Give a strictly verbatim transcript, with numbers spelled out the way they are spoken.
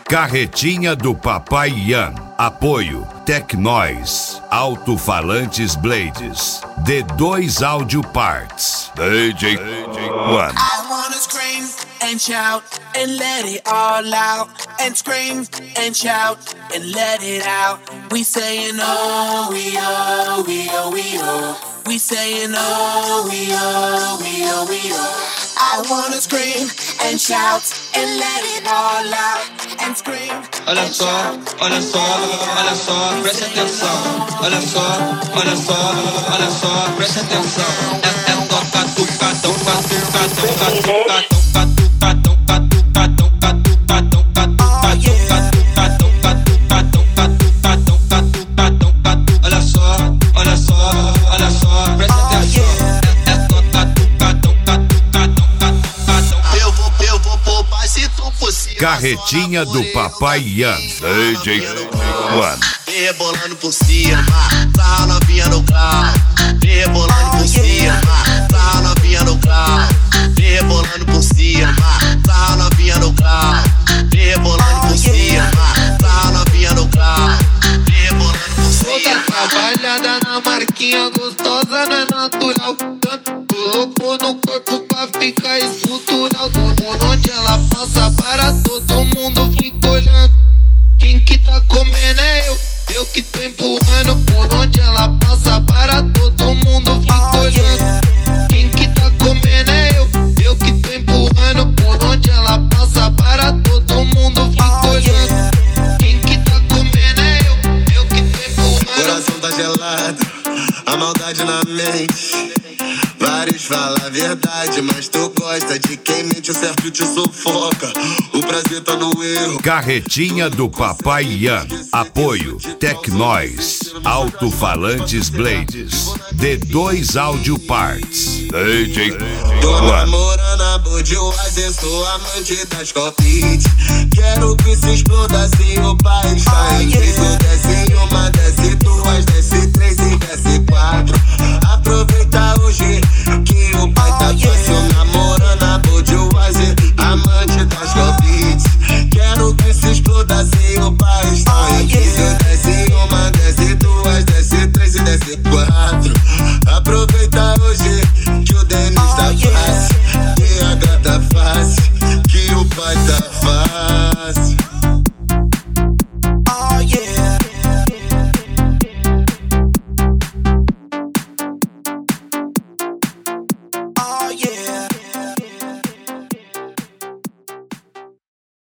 Carretinha do Papai Ian. Apoio Tecnois, Alto-Falantes Blades, D dois Audio Parts, D J One. I wanna scream and shout and let it all out, and scream and shout and let it out. We saying oh, we oh, we oh, we oh. We saying oh, we oh, we oh, we oh. I wanna scream and shout and let it all out, and scream. Olha só, olha só, olha só, presta atenção. Olha só, olha só, olha só, presta atenção. É, é toca, tuca, toca, tuca, toca, tuca, toca, tuca, toca, tuca, toca, tuca, toca, tuca, tuca, toca, tuca, toca, tuca, toca, tuca, toca. Olha só, olha só, olha só, presta atenção. É, é toca, tuca, toca, tuca, toca, tuca, toca. Eu vou, eu vou poupar se tu fosse. Carretinha do Papai Ian, D J One. Vem rebolando por cima, sarra novinha no grau. Vem rebolando por cima, sarra novinha no grau. Vem rebolando por cima, sarra novinha no grau. Vem rebolando por cima, sarra novinha no grau. Vem rebolando por cima. Trabalhada na marquinha gostosa, não é natural. Colocou no corpo pra ficar escultural. Por onde ela passa, para todo mundo fica olhando. Quem que tá comendo é eu, eu que tô empurrando. Por onde ela passa, para todo mundo fica olhando. Quem que tá comendo é eu, eu que tô empurrando. Por onde ela passa, para todo mundo fica olhando. Quem que tá comendo é eu, eu que tô empurrando. Coração tá gelado, a maldade na mente. Vários falam a verdade, mas tu gosta de quem mente, o certo te sufoca. O prazer tá no erro. Carretinha do Papai Ian. Apoio Tecnois, Alto-Falantes Blades, D dois Audio Parts, D J Tô One. namorando a Budweiser, sou amante das Covid. Quero que se exploda assim, o país tá em crise. Desce uma, desce duas, desce três e desce quatro. Aproveita hoje que o pai tá fácil. Namorando a Budweiser, amante das Covid. Quero que se exploda assim, o país tá em crise. Desce uma, desce duas, desce três e desce quatro. Aproveita hoje que o Denis tá fácil, que a gata tá fácil, que o pai tá fácil.